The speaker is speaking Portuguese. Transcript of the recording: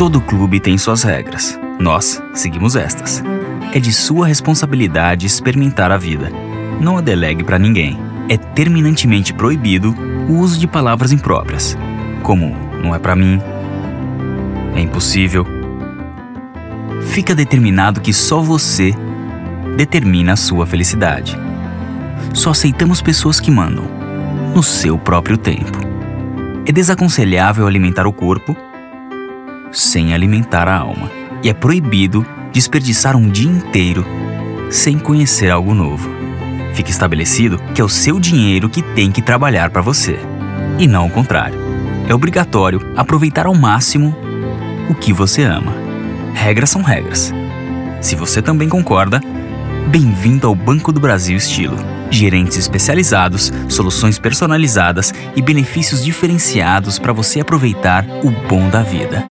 Todo clube tem suas regras. Nós seguimos estas. É de sua responsabilidade experimentar a vida. Não a delegue para ninguém. É terminantemente proibido o uso de palavras impróprias, como não é para mim, é impossível. Fica determinado que só você determina a sua felicidade. Só aceitamos pessoas que mandam, no seu próprio tempo. É desaconselhável alimentar o corpo sem alimentar a alma. E é proibido desperdiçar um dia inteiro sem conhecer algo novo. Fica estabelecido que é o seu dinheiro que tem que trabalhar para você, e não o contrário. É obrigatório aproveitar ao máximo o que você ama. Regras são regras. Se você também concorda, bem-vindo ao Banco do Brasil Estilo. Gerentes especializados, soluções personalizadas e benefícios diferenciados para você aproveitar o bom da vida.